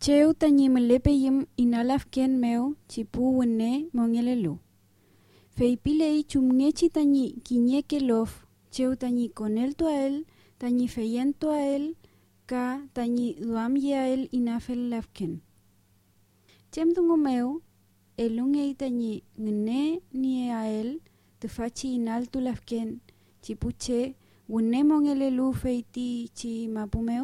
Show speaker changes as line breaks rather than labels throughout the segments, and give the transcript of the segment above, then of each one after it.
Cheu tañi melepeyim inalafken meu chipu wenne mongelelu. Feipilei chumngechi tañi kiñeke lof, cheu tañi conelto a él, tañi feyento a él, ka tañi duamye a él inafel lafken. Chemdungo meu, elungei tañi ngene nie a él, tefachi inaltu lafken, chipuche wenne mongelelu feiti chi mapumeu.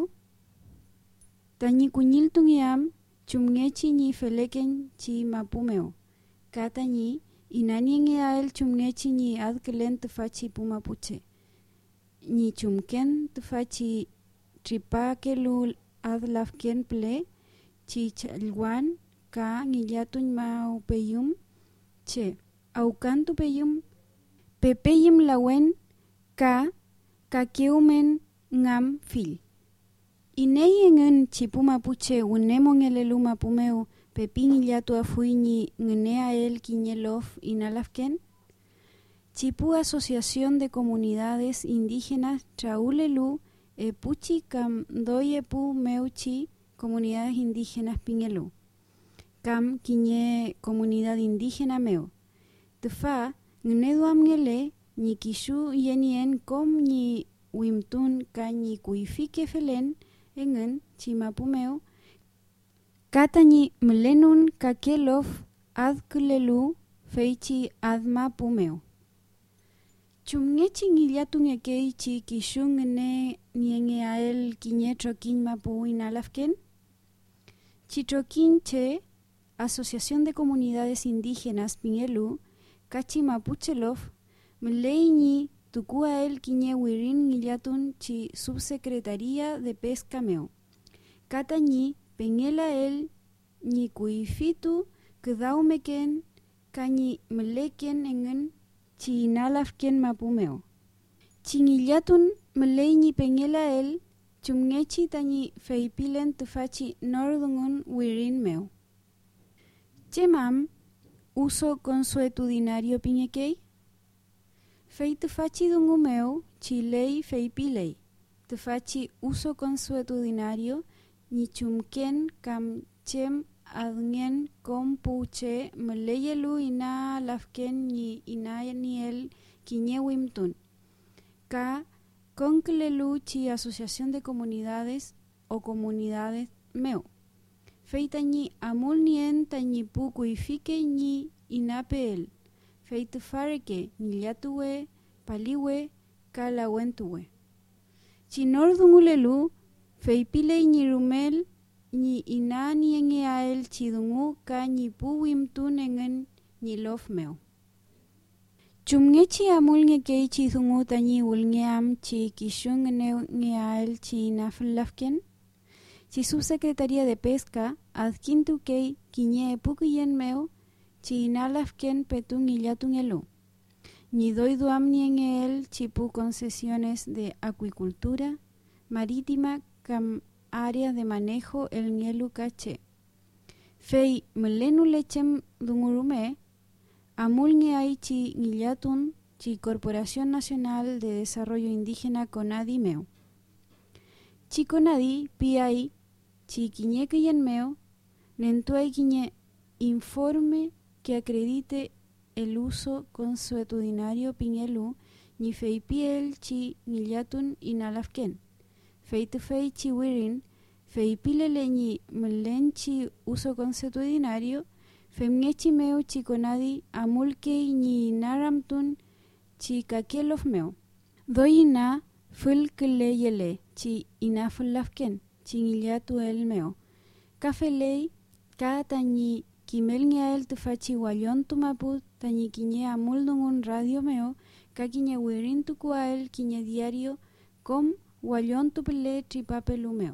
Tañi kuñiltung iam chumngechi ni feleken chi mapumeo. Katañi inanienge a él chumngechi ni adkelen tefachi pumapuche. Ni chumken tefachi tripakelu adlafken ple chi chalwan ka ngillatuñ maupeyum che. Aukantu peyum pepeyim lawen ka kakeumen ngam fil. Ineyengen chipu mapuche unemongelelu mapumeu pepin illatu afuiñi ngenea el kiñelof inalafken. Chipu Asociación de Comunidades Indígenas traulelu epuchi kam doyepu meuchi comunidades indígenas pingelu. Kam kiñe comunidad indígena meu. Tefa ngneduam ngele ni kishu yenien kom ni wimtun ka ni kuifike felen engen chimapumeu katañi mlenun kakelof adkulelu feichi admapumeu. Chumngechi ngillatun ekeichi kishun ngene nienge a él kiñe trokin mapu inalafken. Chitrokin che Asociación de Comunidades Indígenas pingelu kachi mapuchelof mleiñi tuku a él kiñe wirin ngillatun chi Subsecretaría de Pesca meu. Katañi pengela él ni kuifitu kedaumeken kañi mleken engen chi inalafken mapumeo. Chingillatun mleiñi pengela él chumngechi tañi feipilen tefachi nordungun wirin meu. Chemam uso consuetudinario piñekei. Fei tefachi dungumeu chi ley feipilei. Tefachi uso consuetudinario ni chumken kam chem adngen kompuche meleyelu ina lafken ni ina niel kiñewimtun. Ka konklelu chi Asociación de Comunidades o Comunidades meu. Fei tañi amul nien tañi puku ifike ni inapel. Fei tefareke nillatuwe, paliwe, kalawentuwe. Chinordungulelu, fei pile ni rumel, ni inani enge a él chidungu ka ni puwimtun engen ni lofmeo. Chumngechi amul nge kei chidungu tañi ulngeam chi kishun nge a él chi naflafken. Chi Subsecretaría de Pesca adquintu kei kiñe pukuyen meo chi inalafken petun illatun elu. Ni doiduam ni en él chipu concesiones de acuicultura marítima cam área de manejo el ngelu cache. Fei melenu lechem dungurume amul nge ai chi ngillatun chi Corporación Nacional de Desarrollo Indígena CONADI meu. Chi CONADI piai chi kiñekeyen meu nentuai kiñe informe que acredite el uso consuetudinario pingelu ni fei piel chi ngillatun inalafken. Fei te fei chi wirin, fei pilele ni melen chi uso consuetudinario, femngechi meu chi conadi amulkei ni naramtun chi kakelof meu. Doina fulkele yele chi inafulafken chi ngillatu el meu. Kafelei ka tañi kimel nge a él tefachi wallon tumaput tañi kiñe amuldungun radio meo ka kiñe wirin tuku a él kiñe diario com wallon tupele tripapelu meo.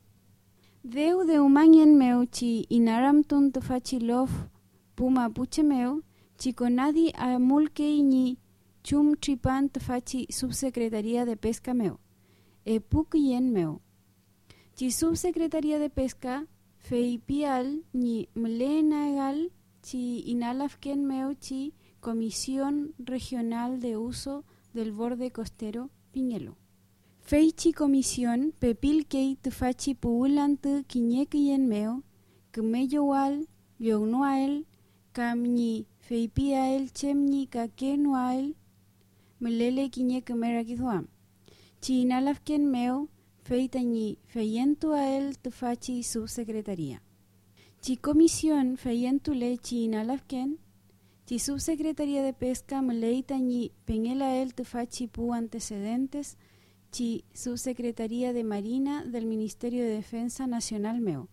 Deu de umanien meo chi inaramtun tefachi lof pumapuche meo chi conadi amulkei ni chum tripan tefachi Subsecretaría de Pesca meo. Epukien meo. Chi Subsecretaría de Pesca fei pial ni mlenagal chi inalafken meu chi Comisión Regional de Uso del Borde Costero Pingelu. Feichi comisión pepilkei tufachi puulantu kiñekeyen meo kemeyowal yognoael kam ñi feipiael chem ñi kakenuael melele kinye kemerakithuam. Chi inalafken meo feita ñi feyentuael tufachi subsecretaría. Chi comisión feyentule chi inalafken chi subsecretaría de pesca meleita ñi pengelael tufachi pu antecedentes chi subsecretaría de marina del Ministerio de Defensa Nacional meo.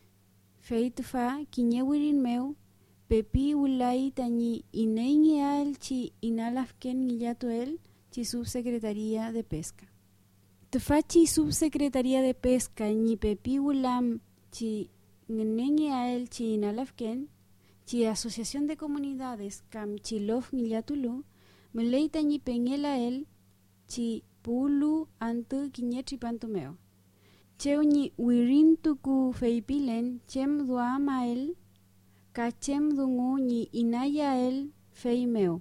Feitufa kinyewirin meo pepi ulai tañi ineingeal chi inalafken ngillatuel chi subsecretaría de pesca. Tufachi subsecretaría de pesca ñi pepi ulam chi ngenengeal chi inalafken chi asociación de comunidades kam chilof ngillatulu meleita ñi pengelael chi pulu antu kinyetripantumeo. Cheu ñi wirintuku feipilen chem duamael kachem dungu ñi inayael feimeo.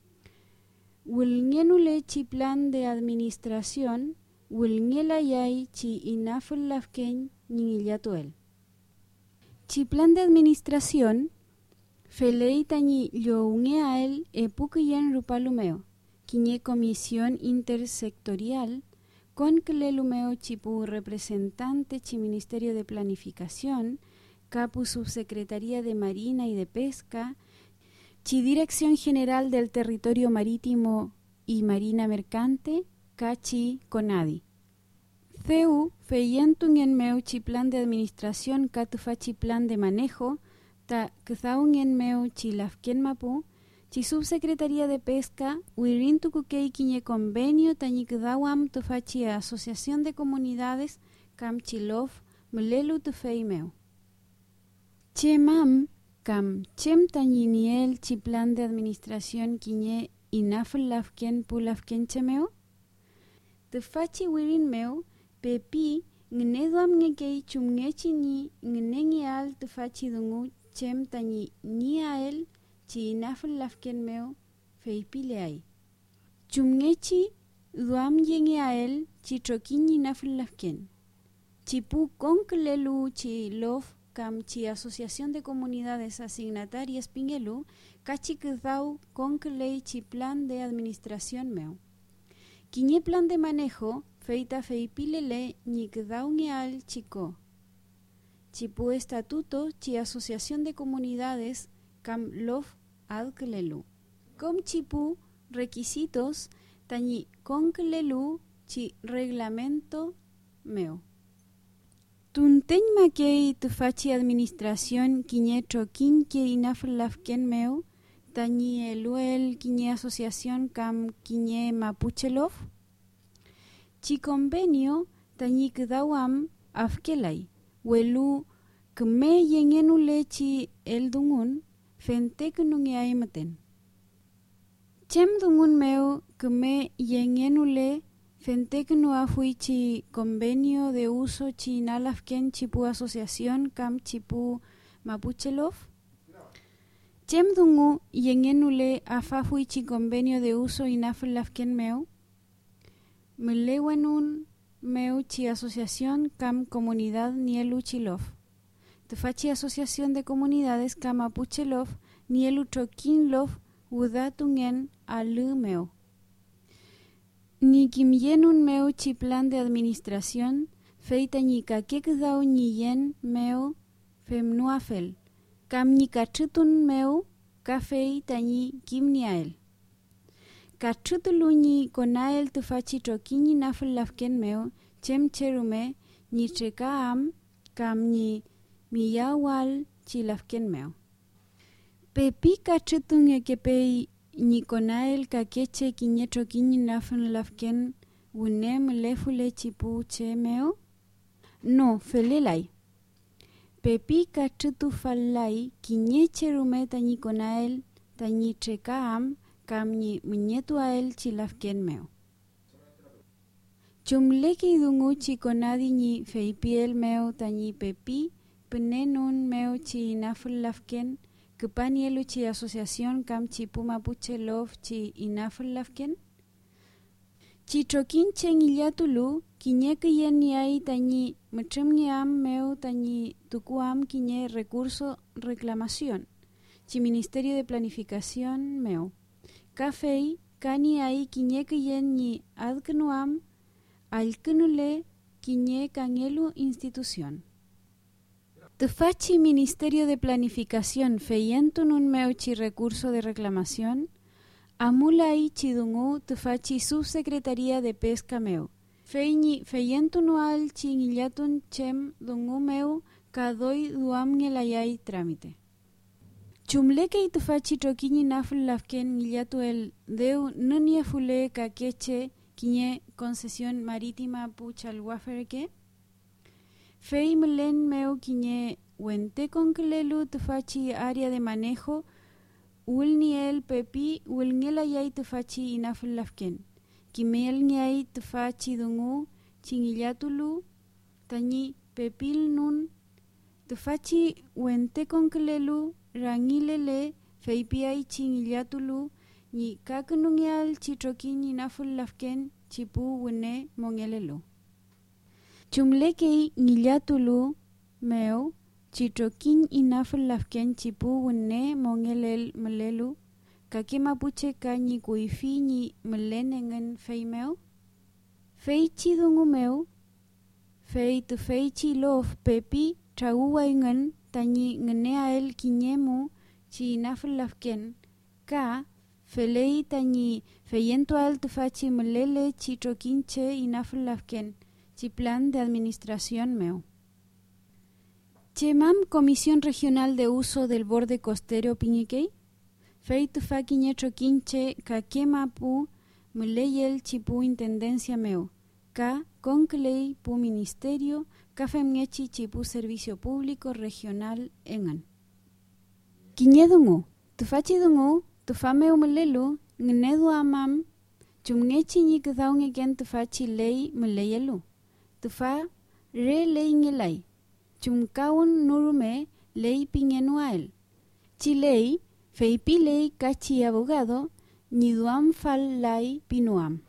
Wilngenule chi plan de administración wilngelayay chi inafulafken ñingillatuel. Chi plan de administración feleita ñi lloungeael epukiyen rupalumeo. Quiñe comisión intersectorial con clelumeo chipu representante chi Ministerio de Planificación, capu subsecretaría de Marina y de Pesca, chi Dirección General del Territorio Marítimo y Marina Mercante, cachi CONADI. CEU feyentun en meu chi plan de administración catufachi plan de manejo, ta kzaun en meu chi lafken mapu, chi subsecretaría de pesca wirintukukei quiñe convenio tañi kdawam tufachi asociación de comunidades kam chilof mlelu tufeimeu. Chemam kam chem tañi niel chi plan de administración quiñe inaful lafken pulafken chemeo. Tufachi wirin meu pepi ngneduam ngekei chumngechi ni ngnengeal tufachi dungu chem tañi niael chi inaful lafken meo feipileai. Chumngechi duam yengeael chi trokin inaful lafken. Chipu konklelu chi lof kam chi asociación de comunidades asignatarias pingelu kachi kdau konklei chi plan de administración meo. Quiñe plan de manejo feita feipilele ni kdau ngeal chico. Chipu estatuto chi asociación de comunidades kam lof adklelu. Com chipu requisitos tañi konklelu chi reglamento meo. Tunteñ makei tufachi administración quiñe trokin que inaful lafken meo tañi eluel quiñe asociación kam quiñe mapuchelof. Chi convenio tañi kdawam afkelai. Welu kme yengenule chi el dungun fentek nungeaimaten. Chem dungun meo kme yengenule fentek nuafui chi convenio de uso chi nalafken chipu asociación kam chipu mapuchelof. Chem dungu yengenule afafui chi convenio de uso inaful lafken meo. Melewenun meu chi asociación kam comunidad nielu chilof. Tufachi asociación de comunidades kam mapuchelof nielu trokinlof udatungen alu meu. Ni kimyenun meu chi plan de administración feita ni kakekdau ni yen meu femnuafel. Kam ni kachutun meu kafei tañi kimniael. Kachutulu ni konael tufachi trokini naful lafken meu chem cherume ni trekaam kam ni miyawal chi lafken meu. Pepi kachutun ekepei ni konael kakeche quiñe trokini naful lafken unem lefule chipu che meu? No, felelai. Pepi kachutu fallai quiñe cherume tañi konael tañi trekaam kam ni mñetuael chi lafken meu. Chumleki dungu chi konadi ni feipiel meu tañi pepi penenun meu chi inaful lafken kepanielu chi asociación kam chipu mapuche lof chi inaful lafken. Chitrokin chengillatulu kinye kiyen niay tañi mechemniam meu tañi tukuam kinye recurso reclamación. Chi Ministerio de Planificación meu. Cafei kani ay kinye kiyen ni adknuam alknule kinye kangelu institución. Tufachi Ministerio de Planificación feyentun un meu chi recurso de reclamación. Amulai chidungu tufachi Subsecretaría de Pesca meu. Feyentun al chingillatun chem dungu meu kadoi duam ngelayay trámite. Chumleke y tufachi troquini naful lafken ngillatu el deu nunia fule kakeche kiñe concesión marítima puchalwaferke. Fei mlen meu kiñe wente conklelu tufachi área de manejo ulniel pepi ulngelayay tufachi inaful lafken. Kimel niay tufachi dungu chingillatulu tañi pepil nun tufachi wente conklelu rangilele feipiay chingillatulu ni kaknungial chitrokin inaful lafken chipu wene mongelelu. Chumlekei ngillatulu meu chitrokin inaful lafken chipu wene mongelel melelu kake mapuche ka ni kuifi ni melenengen fei meu. Fei chidungu meu fei tu fei chilof pepi trauwaingen tañi ngenea el kiñemu chi inaful lafken ka felei tañi feyentual tufachi melele chitrokinche inaful lafken chi plan de administración meu. Chemam Comisión Regional de Uso del Borde Costero Piñiquey. Fei tufa kiñe trokinche ka kemapu meleyel chipu intendencia meu. Ka conclei pu ministerio ka femngechi chipu servicio público regional engan. Kiñe dungu. Tufachi dungu tufa meu melelu ngnedu amam chumngechi ni kdaw ngeken tufachi ley meleyelu. Tufa re ley ngelay. Chumkaun nurume ley pingenuael. Chilei feipi ley kachi abogado ni duam fal lay pinuam.